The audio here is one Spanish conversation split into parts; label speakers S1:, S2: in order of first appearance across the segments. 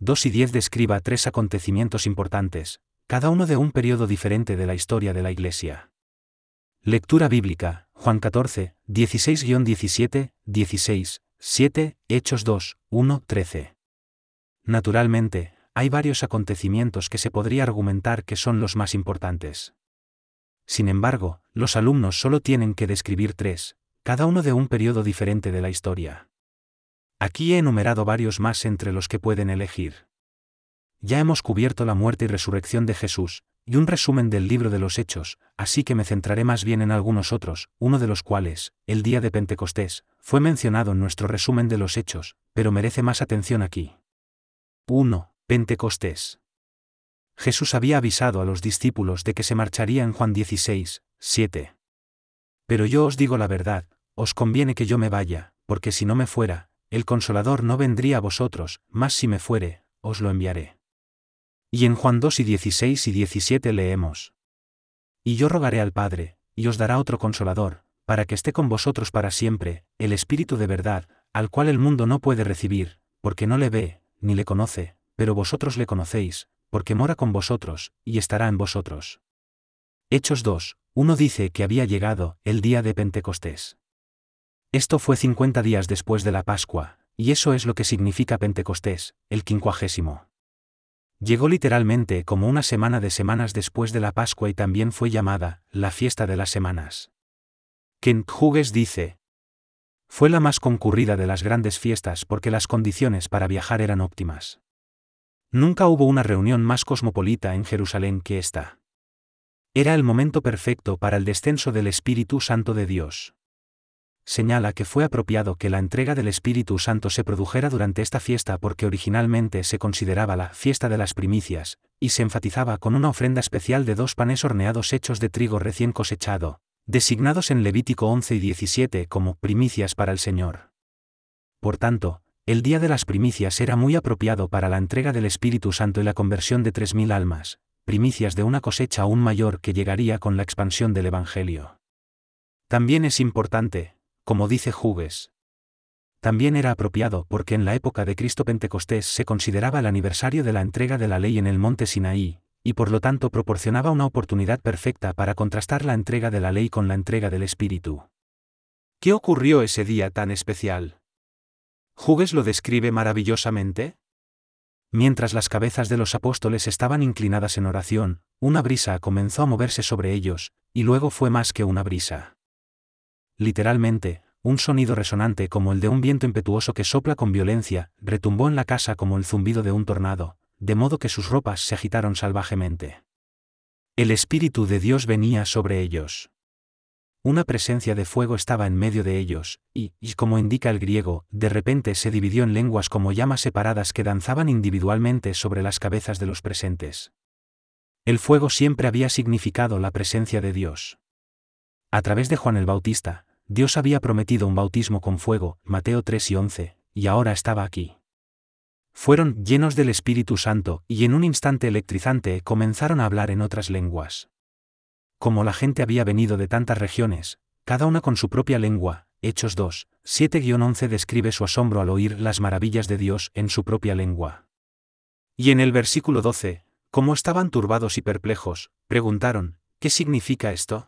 S1: 2 y 10 describa 3 acontecimientos importantes, cada uno de un periodo diferente de la historia de la Iglesia. Lectura bíblica, Juan 14, 16-17, 16, 7, Hechos 2, 1, 13. Naturalmente, hay varios acontecimientos que se podría argumentar que son los más importantes. Sin embargo, los alumnos solo tienen que describir 3, cada uno de un periodo diferente de la historia. Aquí he enumerado varios más entre los que pueden elegir. Ya hemos cubierto la muerte y resurrección de Jesús, y un resumen del libro de los Hechos, así que me centraré más bien en algunos otros, uno de los cuales, el día de Pentecostés, fue mencionado en nuestro resumen de los Hechos, pero merece más atención aquí. 1. Pentecostés. Jesús había avisado a los discípulos de que se marcharía en Juan 16, 7. Pero yo os digo la verdad, os conviene que yo me vaya, porque si no me fuera, el Consolador no vendría a vosotros, mas si me fuere, os lo enviaré. Y en Juan 2 y 16 y 17 leemos: Y yo rogaré al Padre, y os dará otro Consolador, para que esté con vosotros para siempre, el Espíritu de verdad, al cual el mundo no puede recibir, porque no le ve, ni le conoce, pero vosotros le conocéis, porque mora con vosotros, y estará en vosotros. Hechos 2, 1 dice que había llegado el día de Pentecostés. Esto fue 50 días después de la Pascua, y eso es lo que significa Pentecostés, el 50. Llegó literalmente como una semana de semanas después de la Pascua y también fue llamada la fiesta de las semanas. Kent Hughes dice: fue la más concurrida de las grandes fiestas porque las condiciones para viajar eran óptimas. Nunca hubo una reunión más cosmopolita en Jerusalén que esta. Era el momento perfecto para el descenso del Espíritu Santo de Dios. Señala que fue apropiado que la entrega del Espíritu Santo se produjera durante esta fiesta porque originalmente se consideraba la fiesta de las primicias, y se enfatizaba con una ofrenda especial de 2 panes horneados hechos de trigo recién cosechado, designados en Levítico 11 y 17 como primicias para el Señor. Por tanto, el día de las primicias era muy apropiado para la entrega del Espíritu Santo y la conversión de 3000 almas, primicias de una cosecha aún mayor que llegaría con la expansión del Evangelio. También es importante, como dice Hughes. También era apropiado porque en la época de Cristo Pentecostés se consideraba el aniversario de la entrega de la ley en el monte Sinaí, y por lo tanto proporcionaba una oportunidad perfecta para contrastar la entrega de la ley con la entrega del Espíritu. ¿Qué ocurrió ese día tan especial? Hughes lo describe maravillosamente. Mientras las cabezas de los apóstoles estaban inclinadas en oración, una brisa comenzó a moverse sobre ellos, y luego fue más que una brisa. Literalmente, un sonido resonante como el de un viento impetuoso que sopla con violencia, retumbó en la casa como el zumbido de un tornado, de modo que sus ropas se agitaron salvajemente. El Espíritu de Dios venía sobre ellos. Una presencia de fuego estaba en medio de ellos, y como indica el griego, de repente se dividió en lenguas como llamas separadas que danzaban individualmente sobre las cabezas de los presentes. El fuego siempre había significado la presencia de Dios. A través de Juan el Bautista, Dios había prometido un bautismo con fuego, Mateo 3 y 11, y ahora estaba aquí. Fueron llenos del Espíritu Santo y en un instante electrizante comenzaron a hablar en otras lenguas. Como la gente había venido de tantas regiones, cada una con su propia lengua, Hechos 2, 7-11 describe su asombro al oír las maravillas de Dios en su propia lengua. Y en el versículo 12, como estaban turbados y perplejos, preguntaron: ¿qué significa esto?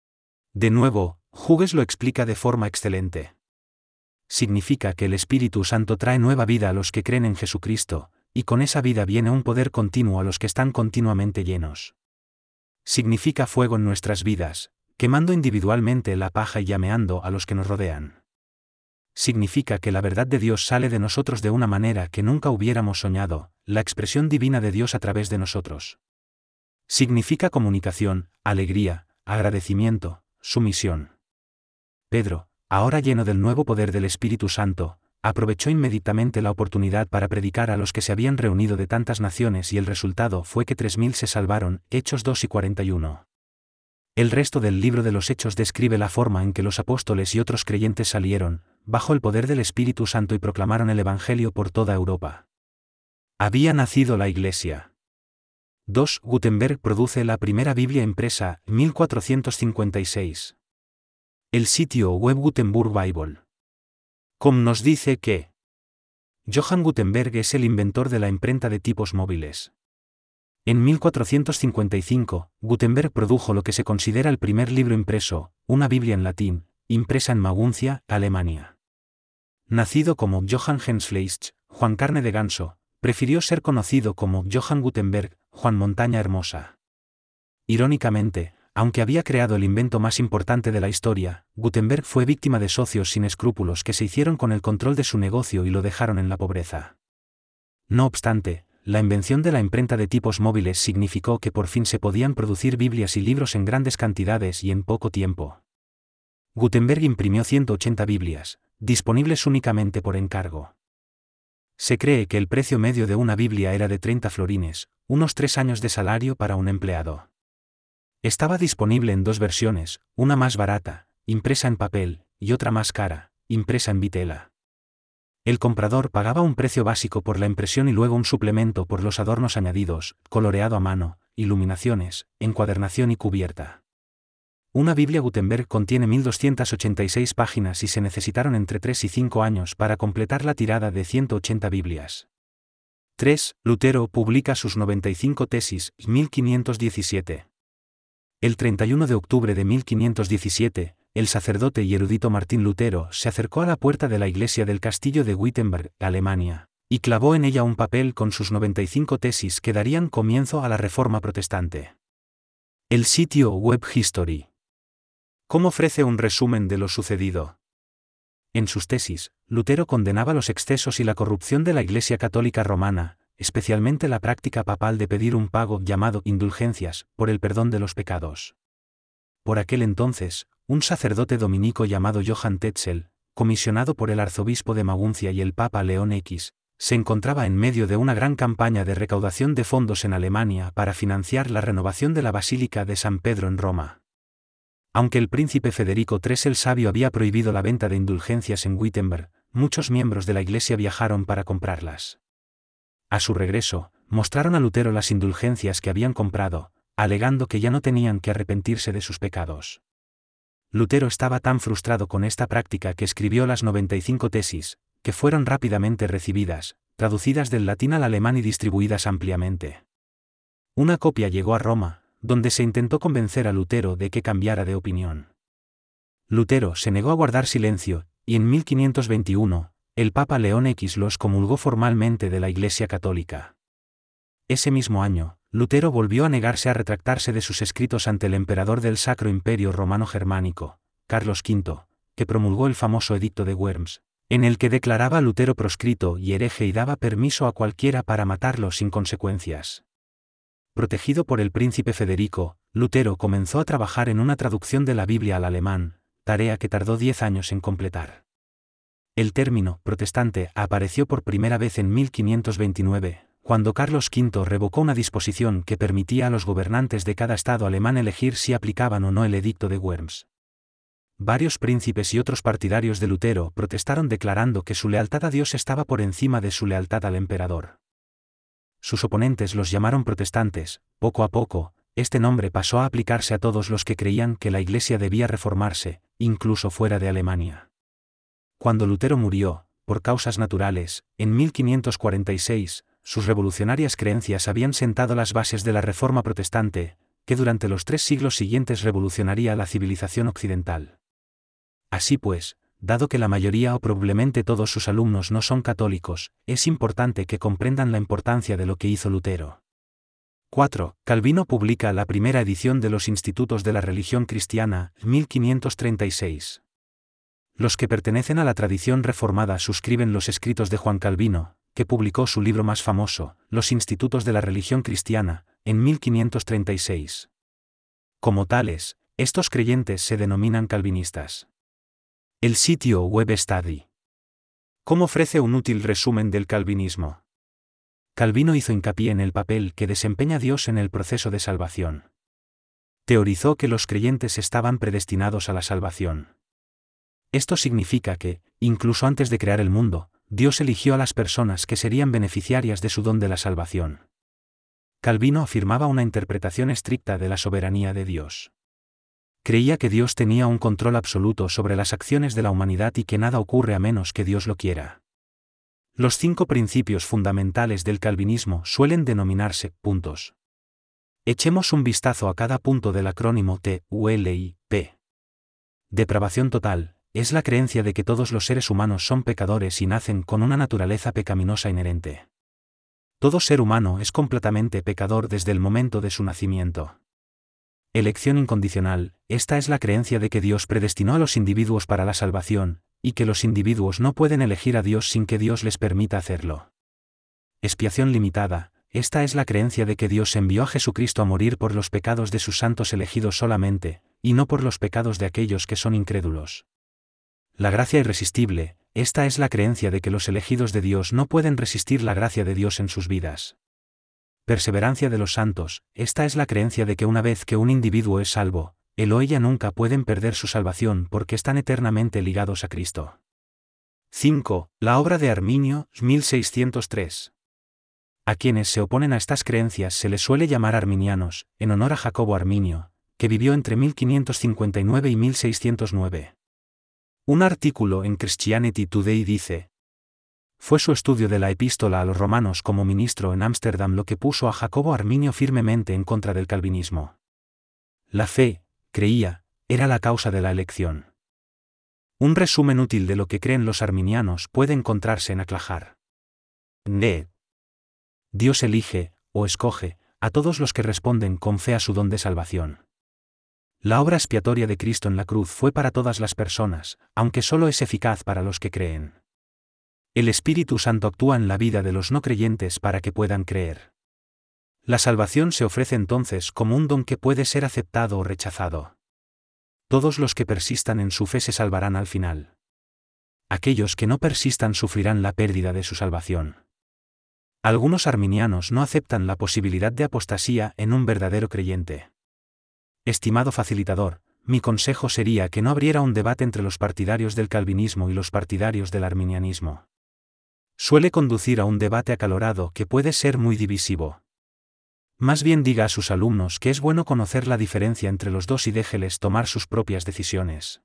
S1: De nuevo, Hughes lo explica de forma excelente. Significa que el Espíritu Santo trae nueva vida a los que creen en Jesucristo, y con esa vida viene un poder continuo a los que están continuamente llenos. Significa fuego en nuestras vidas, quemando individualmente la paja y llameando a los que nos rodean. Significa que la verdad de Dios sale de nosotros de una manera que nunca hubiéramos soñado, la expresión divina de Dios a través de nosotros. Significa comunicación, alegría, agradecimiento, sumisión. Pedro, ahora lleno del nuevo poder del Espíritu Santo, aprovechó inmediatamente la oportunidad para predicar a los que se habían reunido de tantas naciones y el resultado fue que 3000 se salvaron, Hechos 2 y 41. El resto del libro de los Hechos describe la forma en que los apóstoles y otros creyentes salieron, bajo el poder del Espíritu Santo y proclamaron el Evangelio por toda Europa. Había nacido la Iglesia. 2. Gutenberg produce la primera Biblia impresa, 1456. El sitio web Gutenberg Bible.com nos dice que Johann Gutenberg es el inventor de la imprenta de tipos móviles. En 1455, Gutenberg produjo lo que se considera el primer libro impreso, una Biblia en latín, impresa en Maguncia, Alemania. Nacido como Johann Hensfleisch, Juan Carne de Ganso, prefirió ser conocido como Johann Gutenberg, Juan Montaña Hermosa. Irónicamente, aunque había creado el invento más importante de la historia, Gutenberg fue víctima de socios sin escrúpulos que se hicieron con el control de su negocio y lo dejaron en la pobreza. No obstante, la invención de la imprenta de tipos móviles significó que por fin se podían producir Biblias y libros en grandes cantidades y en poco tiempo. Gutenberg imprimió 180 Biblias, disponibles únicamente por encargo. Se cree que el precio medio de una Biblia era de 30 florines, unos 3 años de salario para un empleado. Estaba disponible en dos versiones, una más barata, impresa en papel, y otra más cara, impresa en vitela. El comprador pagaba un precio básico por la impresión y luego un suplemento por los adornos añadidos, coloreado a mano, iluminaciones, encuadernación y cubierta. Una Biblia Gutenberg contiene 1286 páginas y se necesitaron entre 3 y 5 años para completar la tirada de 180 Biblias. 3. Lutero publica sus 95 tesis, 1517. El 31 de octubre de 1517, el sacerdote y erudito Martín Lutero se acercó a la puerta de la iglesia del castillo de Wittenberg, Alemania, y clavó en ella un papel con sus 95 tesis que darían comienzo a la Reforma protestante. El sitio Web History. ¿Cómo ofrece un resumen de lo sucedido? En sus tesis, Lutero condenaba los excesos y la corrupción de la Iglesia Católica Romana, especialmente la práctica papal de pedir un pago llamado indulgencias, por el perdón de los pecados. Por aquel entonces, un sacerdote dominico llamado Johann Tetzel, comisionado por el arzobispo de Maguncia y el Papa León X, se encontraba en medio de una gran campaña de recaudación de fondos en Alemania para financiar la renovación de la Basílica de San Pedro en Roma. Aunque el príncipe Federico III el Sabio había prohibido la venta de indulgencias en Wittenberg, muchos miembros de la Iglesia viajaron para comprarlas. A su regreso, mostraron a Lutero las indulgencias que habían comprado, alegando que ya no tenían que arrepentirse de sus pecados. Lutero estaba tan frustrado con esta práctica que escribió las 95 tesis, que fueron rápidamente recibidas, traducidas del latín al alemán y distribuidas ampliamente. Una copia llegó a Roma, donde se intentó convencer a Lutero de que cambiara de opinión. Lutero se negó a guardar silencio, y en 1521, el Papa León X lo excomulgó formalmente de la Iglesia Católica. Ese mismo año, Lutero volvió a negarse a retractarse de sus escritos ante el emperador del Sacro Imperio Romano Germánico, Carlos V, que promulgó el famoso Edicto de Worms, en el que declaraba a Lutero proscrito y hereje y daba permiso a cualquiera para matarlo sin consecuencias. Protegido por el príncipe Federico, Lutero comenzó a trabajar en una traducción de la Biblia al alemán, tarea que tardó 10 años en completar. El término protestante apareció por primera vez en 1529, cuando Carlos V revocó una disposición que permitía a los gobernantes de cada estado alemán elegir si aplicaban o no el Edicto de Worms. Varios príncipes y otros partidarios de Lutero protestaron declarando que su lealtad a Dios estaba por encima de su lealtad al emperador. Sus oponentes los llamaron protestantes. Poco a poco, este nombre pasó a aplicarse a todos los que creían que la Iglesia debía reformarse, incluso fuera de Alemania. Cuando Lutero murió, por causas naturales, en 1546, sus revolucionarias creencias habían sentado las bases de la Reforma protestante, que durante los 3 siglos siguientes revolucionaría la civilización occidental. Así pues, dado que la mayoría o probablemente todos sus alumnos no son católicos, es importante que comprendan la importancia de lo que hizo Lutero. 4. Calvino publica la primera edición de los Institutos de la Religión Cristiana, 1536. Los que pertenecen a la tradición reformada suscriben los escritos de Juan Calvino, que publicó su libro más famoso, Los Institutos de la Religión Cristiana, en 1536. Como tales, estos creyentes se denominan calvinistas. El sitio Web Study. ¿Cómo ofrece un útil resumen del calvinismo? Calvino hizo hincapié en el papel que desempeña Dios en el proceso de salvación. Teorizó que los creyentes estaban predestinados a la salvación. Esto significa que, incluso antes de crear el mundo, Dios eligió a las personas que serían beneficiarias de su don de la salvación. Calvino afirmaba una interpretación estricta de la soberanía de Dios. Creía que Dios tenía un control absoluto sobre las acciones de la humanidad y que nada ocurre a menos que Dios lo quiera. Los 5 principios fundamentales del calvinismo suelen denominarse puntos. Echemos un vistazo a cada punto del acrónimo TULIP. Depravación total es la creencia de que todos los seres humanos son pecadores y nacen con una naturaleza pecaminosa inherente. Todo ser humano es completamente pecador desde el momento de su nacimiento. Elección incondicional, esta es la creencia de que Dios predestinó a los individuos para la salvación, y que los individuos no pueden elegir a Dios sin que Dios les permita hacerlo. Expiación limitada, esta es la creencia de que Dios envió a Jesucristo a morir por los pecados de sus santos elegidos solamente, y no por los pecados de aquellos que son incrédulos. La gracia irresistible, esta es la creencia de que los elegidos de Dios no pueden resistir la gracia de Dios en sus vidas. Perseverancia de los santos, esta es la creencia de que una vez que un individuo es salvo, él o ella nunca pueden perder su salvación porque están eternamente ligados a Cristo. 5. La obra de Arminio, 1603. A quienes se oponen a estas creencias se les suele llamar arminianos, en honor a Jacobo Arminio, que vivió entre 1559 y 1609. Un artículo en Christianity Today dice: fue su estudio de la epístola a los romanos como ministro en Ámsterdam lo que puso a Jacobo Arminio firmemente en contra del calvinismo. La fe, creía, era la causa de la elección. Un resumen útil de lo que creen los arminianos puede encontrarse en Aclajar. Ned. Dios elige, o escoge, a todos los que responden con fe a su don de salvación. La obra expiatoria de Cristo en la cruz fue para todas las personas, aunque solo es eficaz para los que creen. El Espíritu Santo actúa en la vida de los no creyentes para que puedan creer. La salvación se ofrece entonces como un don que puede ser aceptado o rechazado. Todos los que persistan en su fe se salvarán al final. Aquellos que no persistan sufrirán la pérdida de su salvación. Algunos arminianos no aceptan la posibilidad de apostasía en un verdadero creyente. Estimado facilitador, mi consejo sería que no abriera un debate entre los partidarios del calvinismo y los partidarios del arminianismo. Suele conducir a un debate acalorado que puede ser muy divisivo. Más bien diga a sus alumnos que es bueno conocer la diferencia entre los dos y déjeles tomar sus propias decisiones.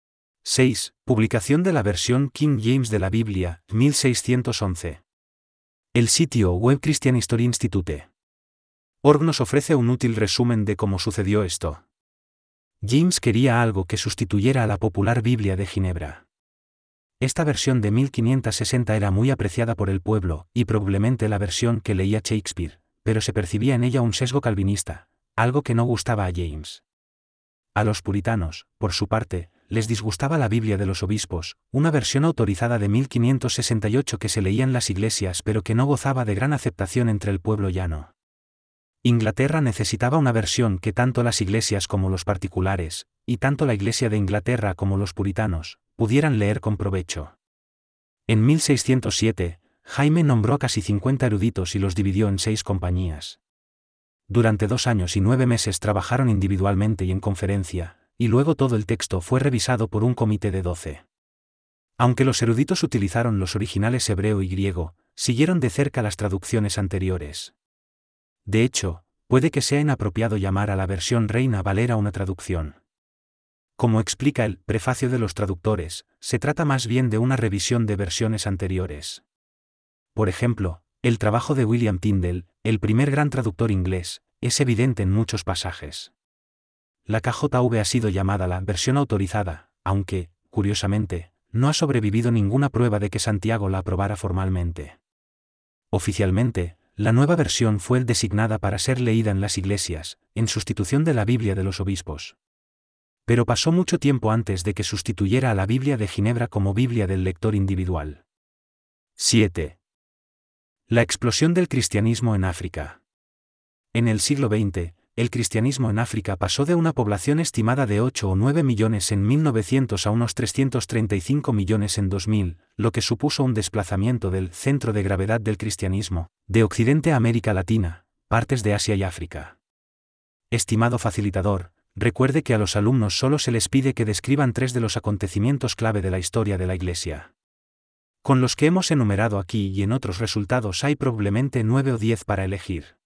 S1: 6. Publicación de la versión King James de la Biblia, 1611. El sitio web Christian History Institute. Org nos ofrece un útil resumen de cómo sucedió esto. James quería algo que sustituyera a la popular Biblia de Ginebra. Esta versión de 1560 era muy apreciada por el pueblo, y probablemente la versión que leía Shakespeare, pero se percibía en ella un sesgo calvinista, algo que no gustaba a James. A los puritanos, por su parte, les disgustaba la Biblia de los obispos, una versión autorizada de 1568 que se leía en las iglesias pero que no gozaba de gran aceptación entre el pueblo llano. Inglaterra necesitaba una versión que tanto las iglesias como los particulares, y tanto la Iglesia de Inglaterra como los puritanos, pudieran leer con provecho. En 1607, Jaime nombró a casi 50 eruditos y los dividió en 6 compañías. Durante 2 años y 9 meses trabajaron individualmente y en conferencia, y luego todo el texto fue revisado por un comité de 12. Aunque los eruditos utilizaron los originales hebreo y griego, siguieron de cerca las traducciones anteriores. De hecho, puede que sea inapropiado llamar a la versión Reina Valera una traducción. Como explica el prefacio de los traductores, se trata más bien de una revisión de versiones anteriores. Por ejemplo, el trabajo de William Tyndale, el primer gran traductor inglés, es evidente en muchos pasajes. La KJV ha sido llamada la versión autorizada, aunque, curiosamente, no ha sobrevivido ninguna prueba de que Santiago la aprobara formalmente. Oficialmente, la nueva versión fue designada para ser leída en las iglesias, en sustitución de la Biblia de los obispos. Pero pasó mucho tiempo antes de que sustituyera a la Biblia de Ginebra como Biblia del lector individual. 7. La explosión del cristianismo en África. En el siglo XX, el cristianismo en África pasó de una población estimada de 8 o 9 millones en 1900 a unos 335 millones en 2000, lo que supuso un desplazamiento del centro de gravedad del cristianismo, de Occidente a América Latina, partes de Asia y África. Estimado facilitador, recuerde que a los alumnos solo se les pide que describan 3 de los acontecimientos clave de la historia de la Iglesia. Con los que hemos enumerado aquí y en otros resultados hay probablemente 9 o 10 para elegir.